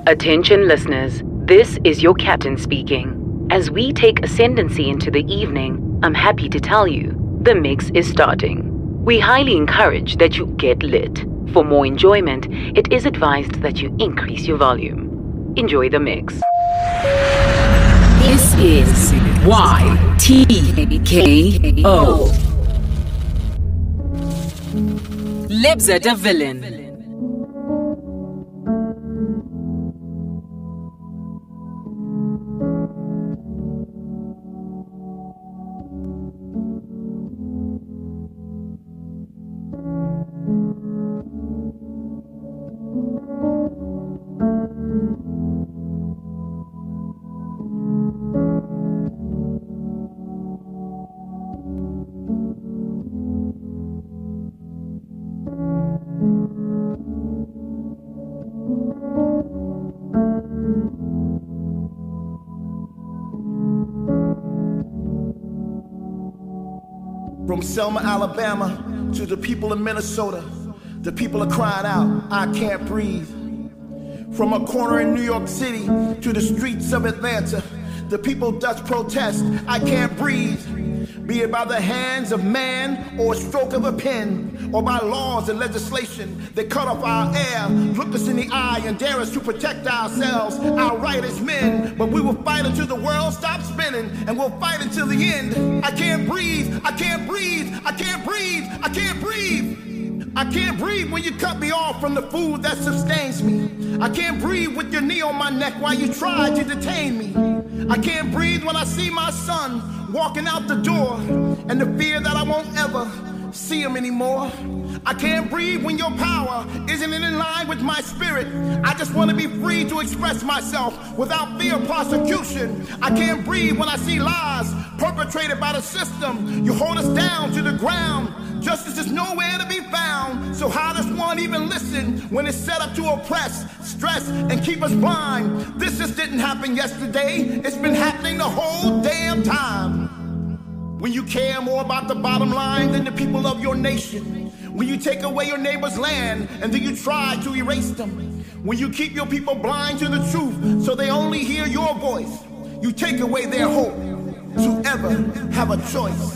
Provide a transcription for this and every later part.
Attention listeners, this is your captain speaking. As we take ascendancy into the evening, I'm happy to tell you, the mix is starting. We highly encourage that you get lit. For more enjoyment, it is advised that you increase your volume. Enjoy the mix. This is YTKO. Libza the Villain. From Selma, Alabama, to the people of Minnesota, the people are crying out, I can't breathe. From a corner in New York City to the streets of Atlanta, the people thus protest, I can't breathe. Be it by the hands of man or a stroke of a pen, or by laws and legislation that cut off our air, look us in the eye and dare us to protect ourselves, our right as men. But we will fight until the world stops spinning, and we'll fight until the end. I can't breathe, I can't breathe, I can't breathe, I can't breathe. I can't breathe when you cut me off from the food that sustains me. I can't breathe with your knee on my neck while you try to detain me. I can't breathe when I see my son walking out the door, and the fear that I won't ever see him anymore. I can't breathe when your power isn't in line with my spirit. I just want to be free to express myself without fear of prosecution. I can't breathe when I see lies perpetrated by the system. You hold us down to the ground. Justice is nowhere to be found. So how does one even listen when it's set up to oppress, stress, and keep us blind? This just didn't happen yesterday. It's been happening the whole damn time. When you care more about the bottom line than the people of your nation. When you take away your neighbor's land and then you try to erase them. When you keep your people blind to the truth so they only hear your voice. You take away their hope to ever have a choice.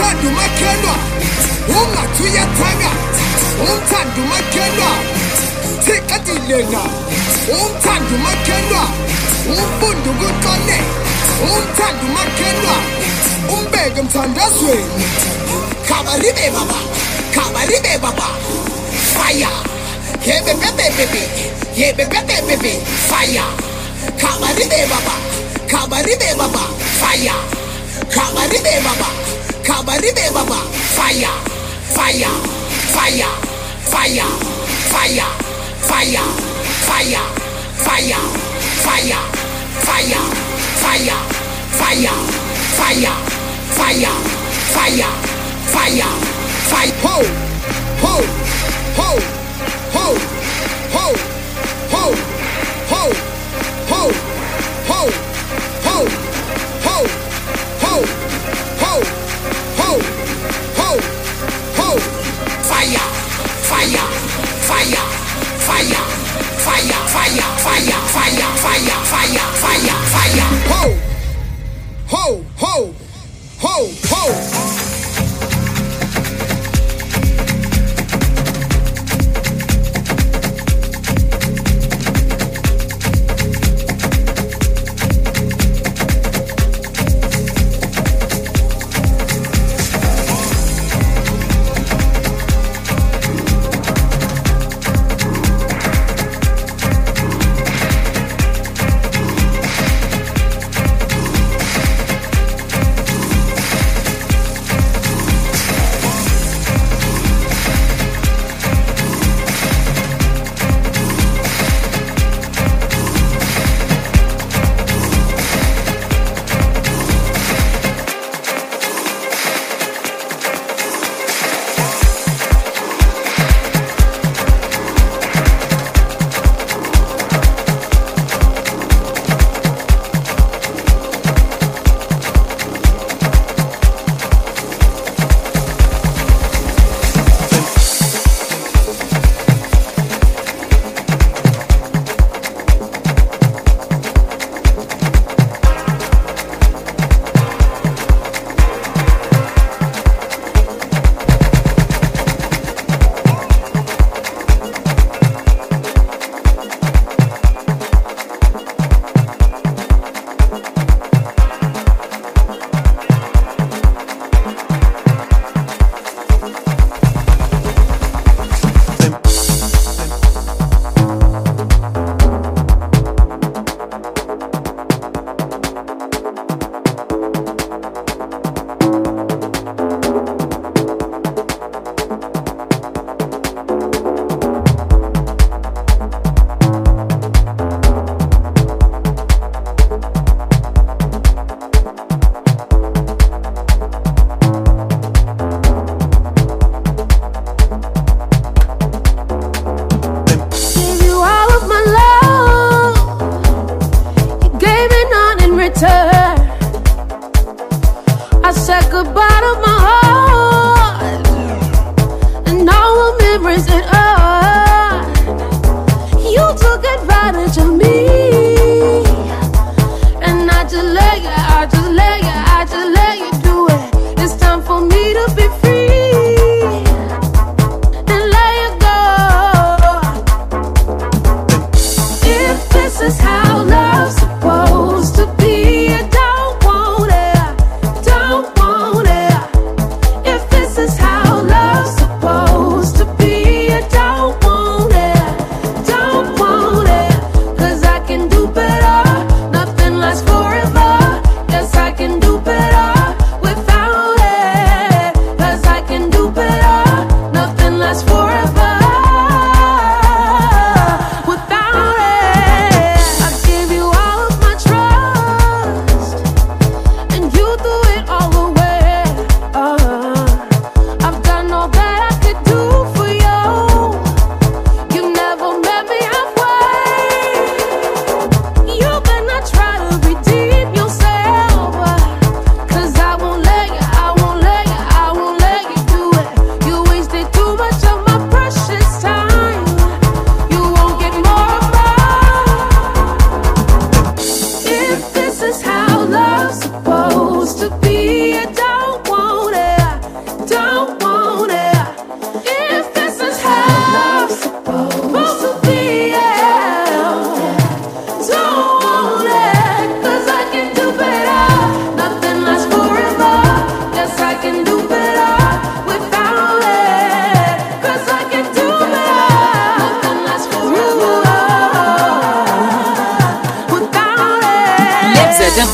umthanda umakhelwa ungathi uyathanga umthanda umakhelwa thiqatilena umthanda umakhelwa umfundo ukuqone umthanda umakhelwa umbeke emthandazweni khabaribe baba fire yebebebebebe fire khabaribe baba fire khabaribe baba fire fire fire fire fire fire fire fire fire fire fire fire fire fire fire fire fire ho ho ho ho ho ho ho ho ho ho ho ho ho ho ho ho fire fire fire fire fire fire fire fire fire fire fire fire ho ho ho ho ho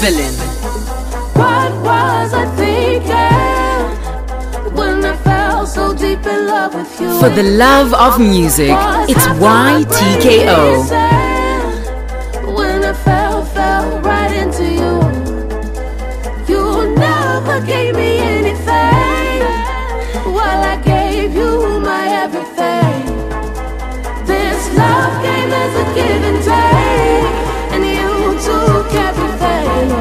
Villain. What was I thinking when I fell so deep in love with you? For the love of music, it's YTKO. When I fell right into you. You never gave me anything while I gave you my everything. This love game is a give and take, and you took everything.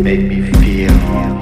make me feel.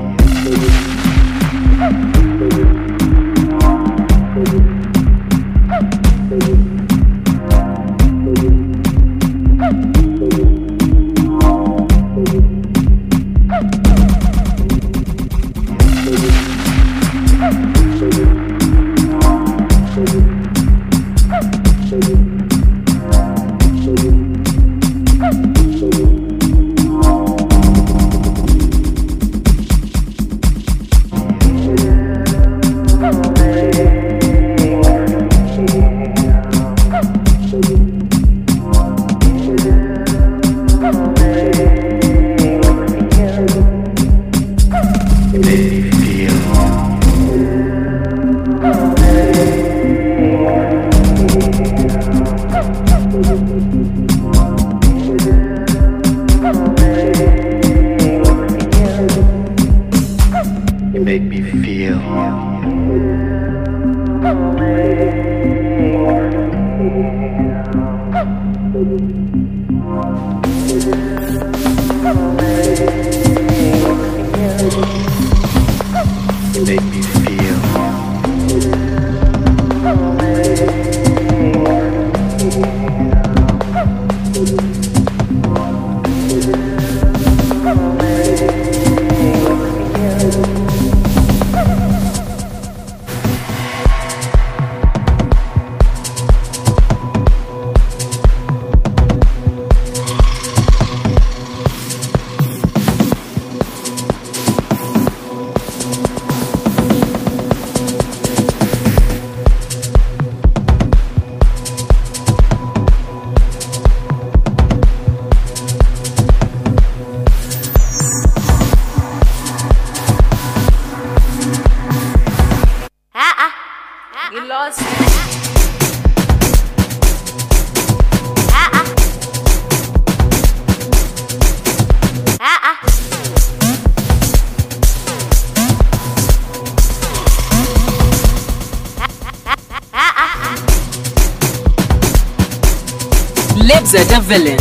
The villain.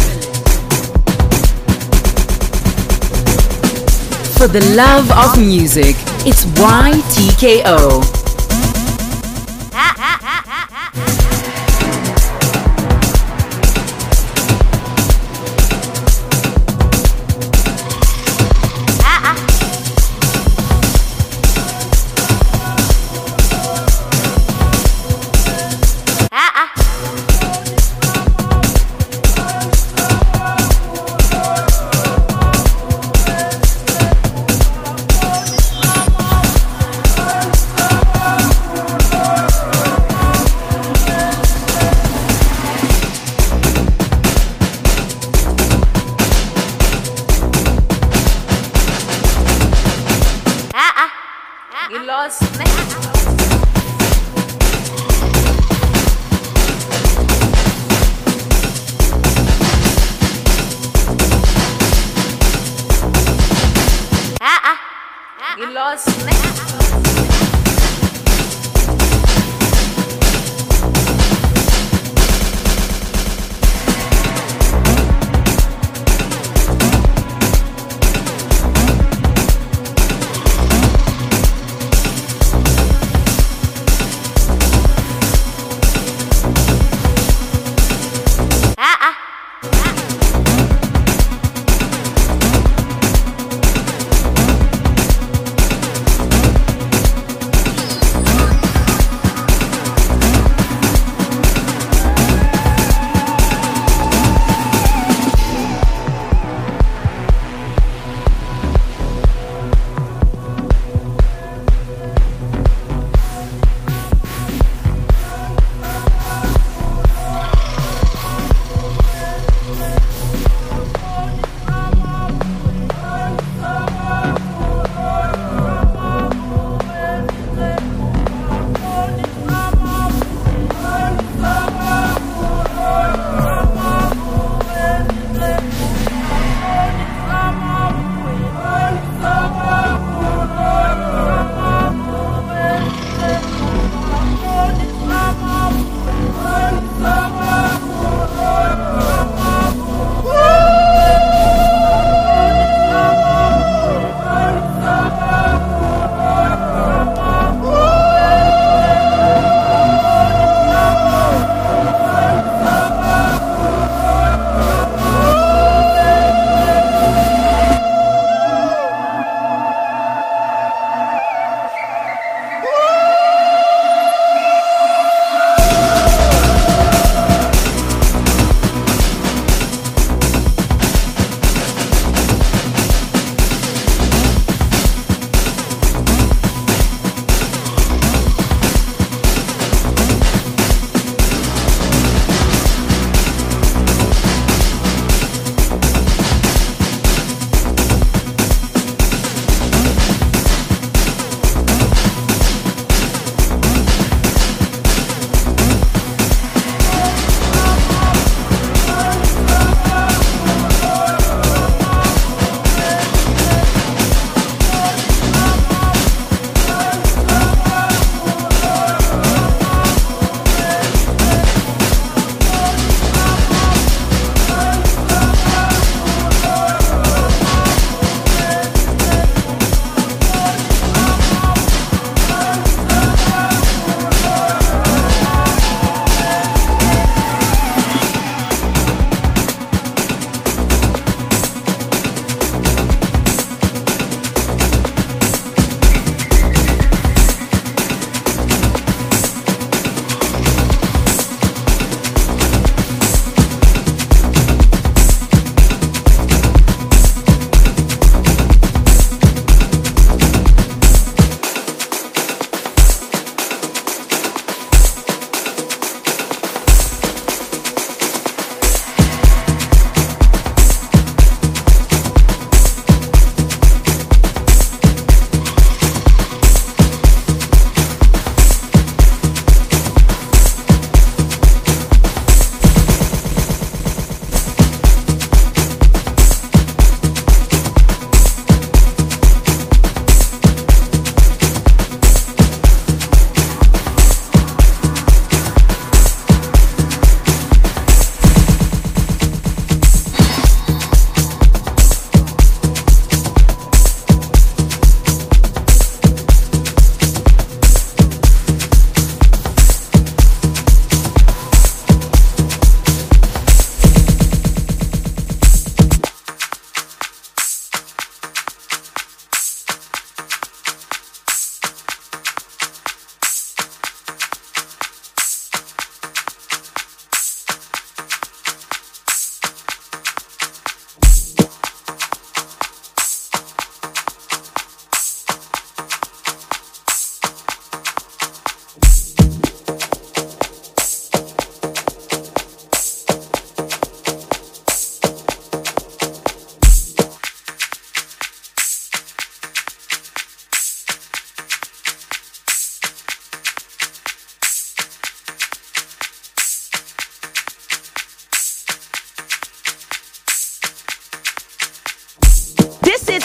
For the love of music, it's YTKO.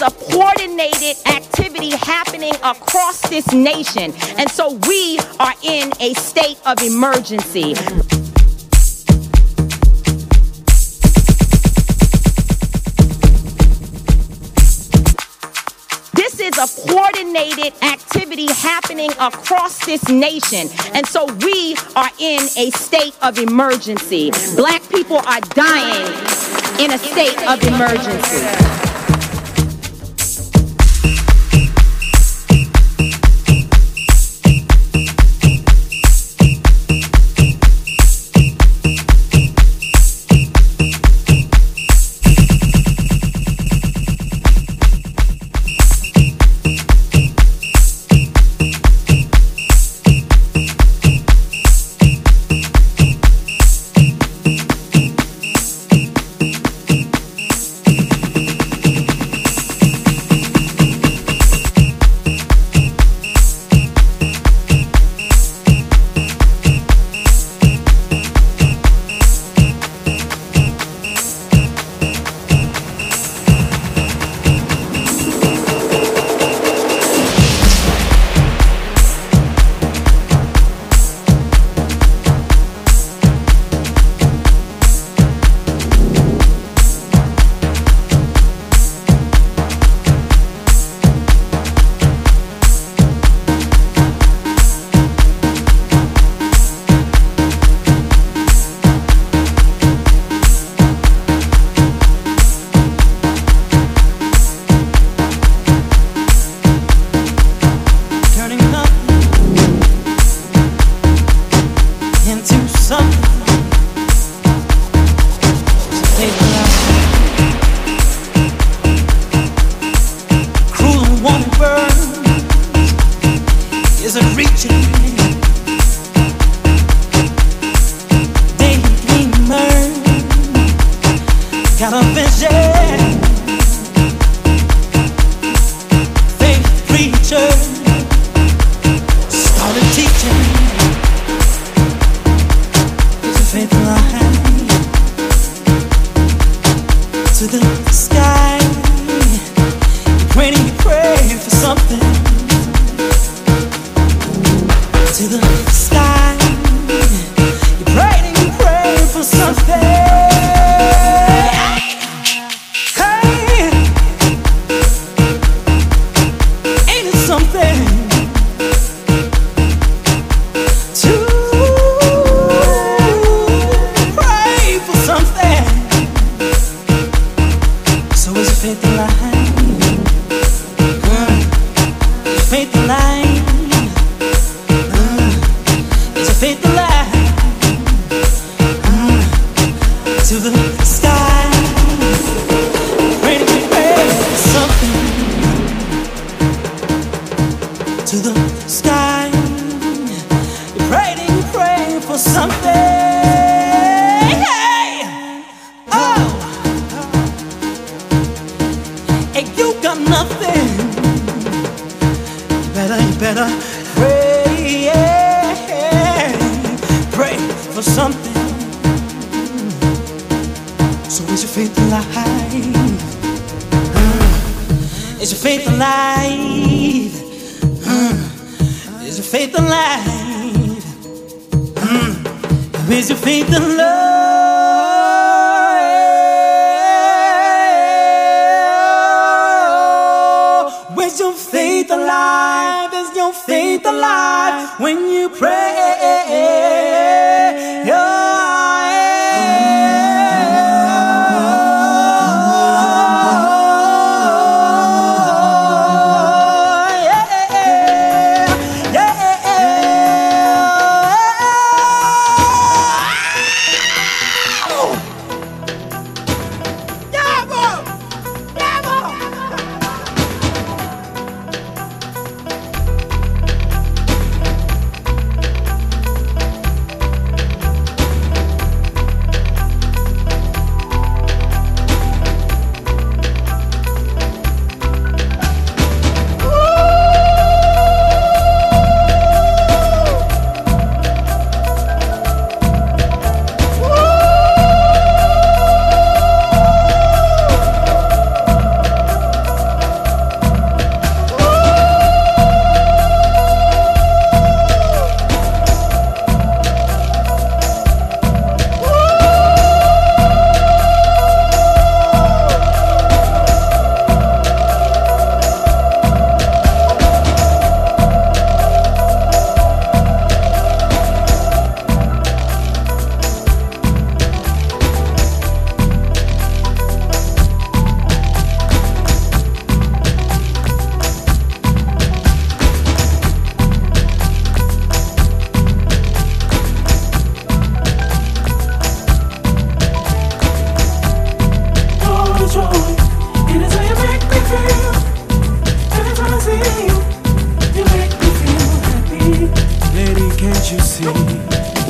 is a coordinated activity happening across this nation. And so we are in a state of emergency. This is a coordinated activity happening across this nation. And so we are in a state of emergency. Black people are dying in a state of emergency.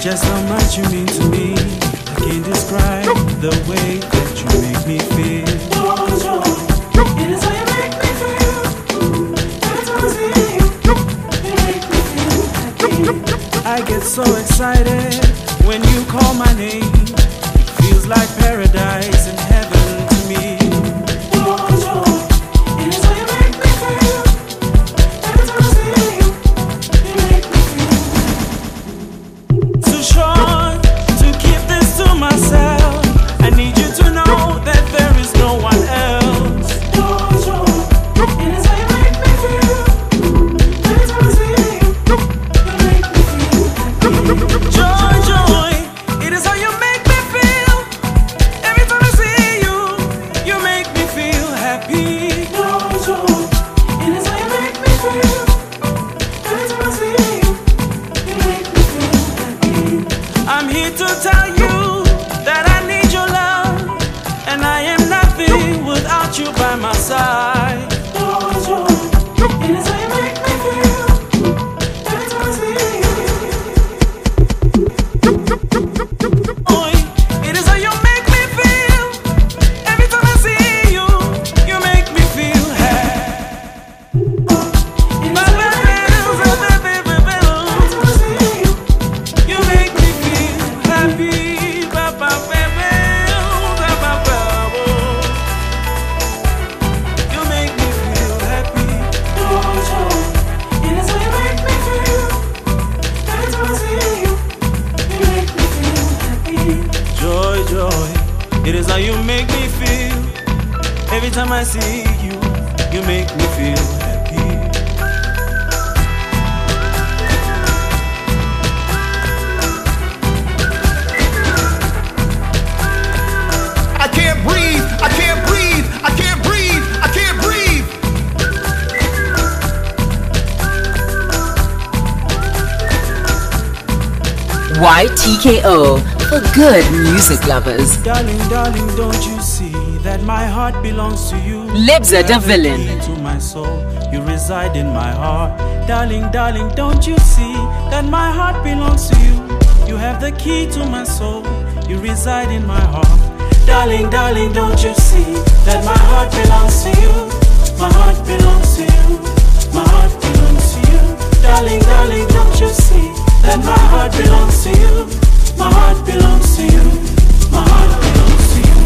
just how much you mean to me. I can't describe the way that you make me feel. It is how you make me feel. Every time I see you, you make me feel happy. I get so excited when you call my name. It feels like paradise and heaven to me. It is how you make me feel. Every time I see you, you make me feel happy. Too short to keep this to myself. I need you to know that there is no one else. It is how you make me feel. Every time I see you, you make me feel happy. Joy, joy, it is how you make me feel. Every time I see you, you make me feel happy. Joy, joy, it is how you make me feel. Every time I see you, you make me feel happy. I'm here to tell you that I need your love, and I am nothing without you by my side. Joy, joy, it is how you make me feel. Every time I see you. Joy, it is how you make me feel. Every time I see you, you make me feel happy. You make me feel happy. You make me feel happy. It is how you make me feel. Every time I see you, you make me feel happy. Joy, joy, it is how you make me feel. Every time I see you, you make me feel happy. I can't breathe, I can't breathe, I can't breathe, I can't breathe. YTKO for good music lovers. Darling, darling, don't you see that my heart belongs to you? Lebza You the have the villain. key to my soul, you reside in my heart. Darling, darling, don't you see that my heart belongs to you? You have the key to my soul, you reside in my heart. Darling, darling, don't you see that my heart belongs to you? My heart belongs to you. My heart belongs to you. Darling, darling, don't you see that my heart belongs to you? My heart belongs to you. My heart belongs to you.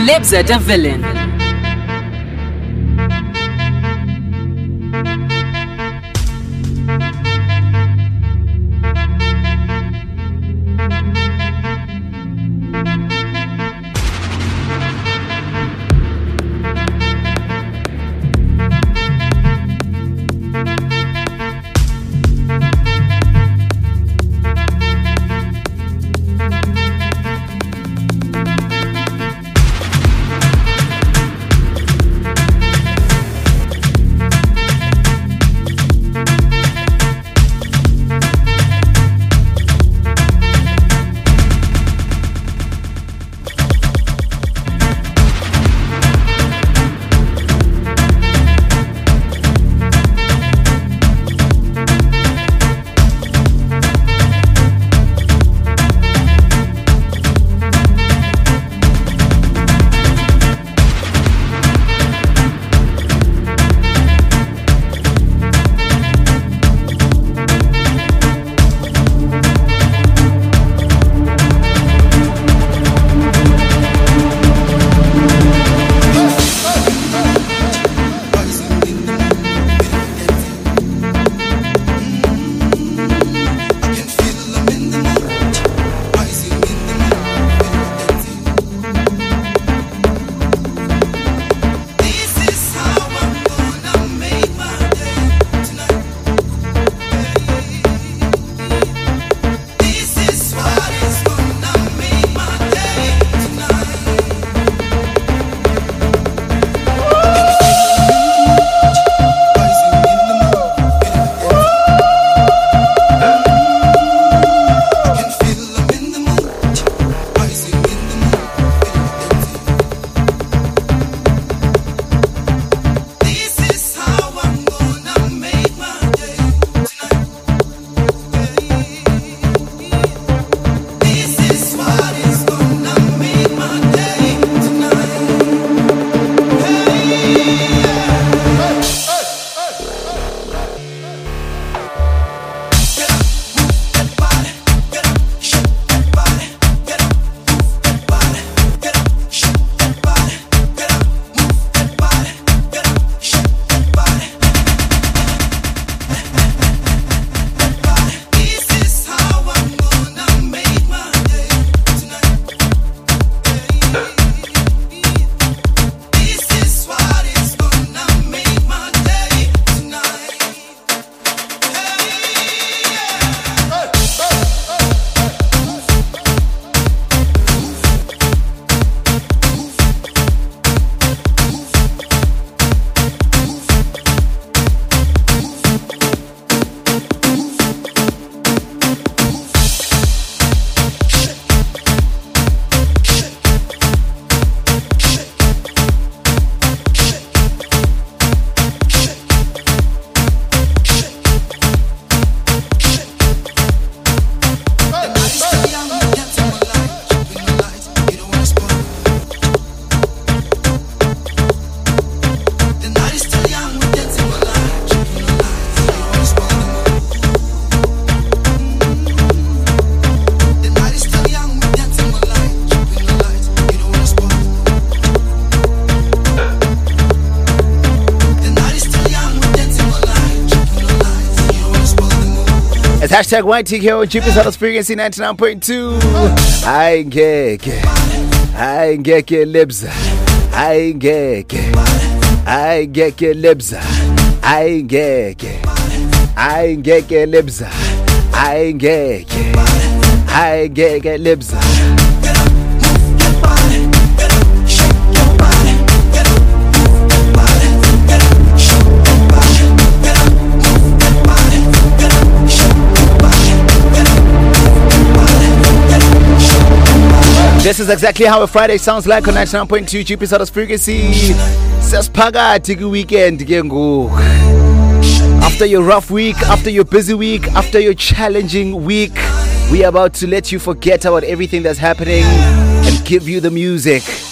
Libza the Villain. Hashtag YTKO, cheapest hottest frequency 99.2. I get libs. I get libs. I get libs. I get libs. This is exactly how a Friday sounds like on 99.2 cheapest hottest frequency. Sesphakathi ku weekend ke ngoku. After your rough week, after your busy week, after your challenging week, we are about to let you forget about everything that's happening and give you the music.